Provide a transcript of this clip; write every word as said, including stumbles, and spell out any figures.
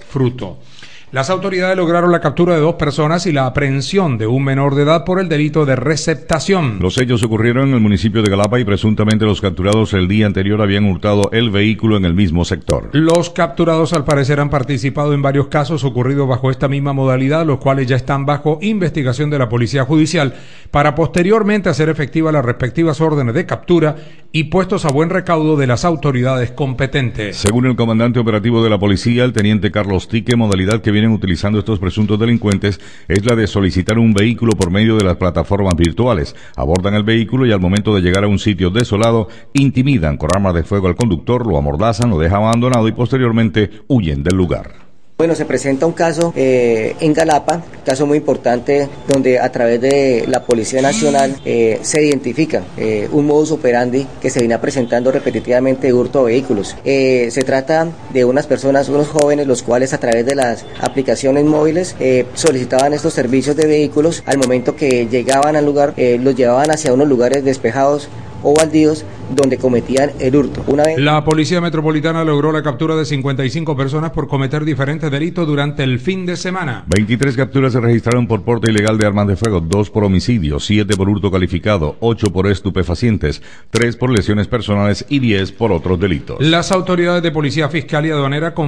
fruto. Las autoridades lograron la captura de dos personas y la aprehensión de un menor de edad por el delito de receptación. Los hechos ocurrieron en el municipio de Galapa y presuntamente los capturados el día anterior habían hurtado el vehículo en el mismo sector. Los capturados al parecer han participado en varios casos ocurridos bajo esta misma modalidad, los cuales ya están bajo investigación de la Policía Judicial para posteriormente hacer efectivas las respectivas órdenes de captura y puestos a buen recaudo de las autoridades competentes. Según el comandante operativo de la policía, el teniente Carlos Tique, modalidad que vienen utilizando estos presuntos delincuentes es la de solicitar un vehículo por medio de las plataformas virtuales. Abordan el vehículo y al momento de llegar a un sitio desolado, intimidan con armas de fuego al conductor, lo amordazan, lo dejan abandonado y posteriormente huyen del lugar. Bueno, se presenta un caso eh, en Galapa, caso muy importante, donde a través de la Policía Nacional eh, se identifica eh, un modus operandi que se viene presentando repetitivamente de hurto de vehículos. Eh, se trata de unas personas, unos jóvenes, los cuales a través de las aplicaciones móviles eh, solicitaban estos servicios de vehículos. Al momento que llegaban al lugar, eh, los llevaban hacia unos lugares despejados o baldíos donde cometían el hurto. Una vez... La Policía Metropolitana logró la captura de cincuenta y cinco personas por cometer diferentes delitos durante el fin de semana. veintitrés capturas se registraron por porte ilegal de armas de fuego, dos por homicidio, siete por hurto calificado, ocho por estupefacientes, tres por lesiones personales y diez por otros delitos. Las autoridades de Policía Fiscal y Aduanera